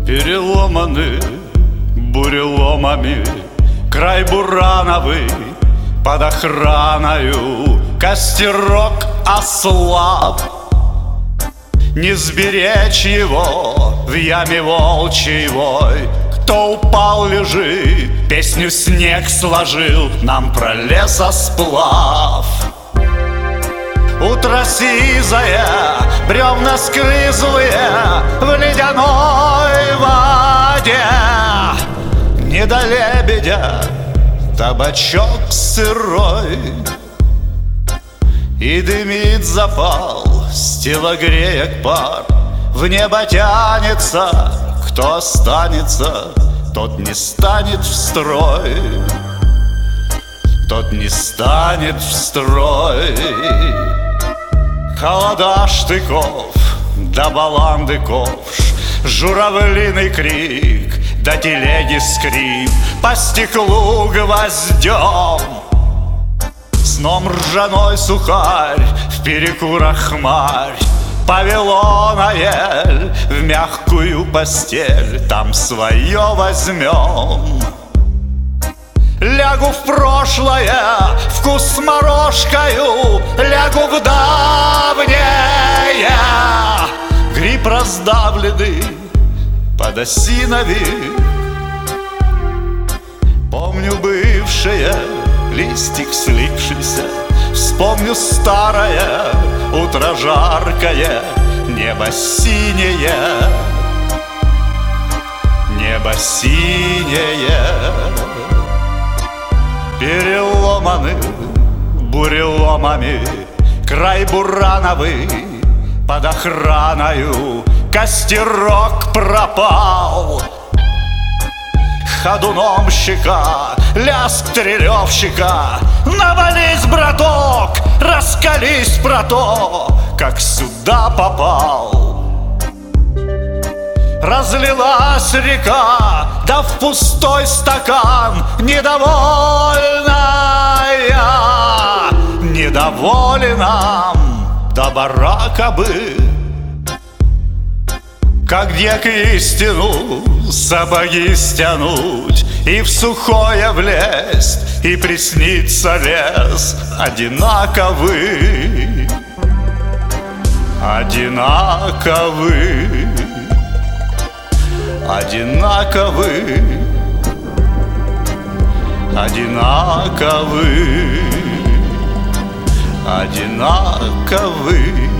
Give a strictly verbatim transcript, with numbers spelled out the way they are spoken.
Переломаны буреломами край бурановый, под охраною костерок ослаб. Не сберечь его в яме волчьей вой. Кто упал, лежит, песню снег сложил нам про лесосплав. Утро сизое, бревна скрызлые в ледяной воде. Не до лебедя табачок сырой, и дымит запал с телогреек пар. В небо тянется, кто останется, тот не станет в строй, тот не станет в строй. Холода штыков, да баланды ковш, журавлиный крик, да телеги скрип по стеклу гвоздем. Сном ржаной сухарь, в перекурах хмарь повело ель в мягкую постель, там свое возьмем. Лягу в прошлое, вкус с морожкою, лягу в давнее. Гриб раздавленный под осиновик. Помню бывшее, листик слипшийся. Вспомню старое, утро жаркое, небо синее, небо синее. Переломаны буреломами край бурановый, под охраною костерок пропал. Ходуновщика, лязг трелевщика. Навались, браток, раскались про то, как сюда попал. Разлилась река, да в пустой стакан недовольная. Недоволен нам до барака бы. Как дьяк истину сапоги стянуть и в сухое влезть, и приснится лес одинаковый, одинаковый, одинаковый, одинаковый, одинаковый.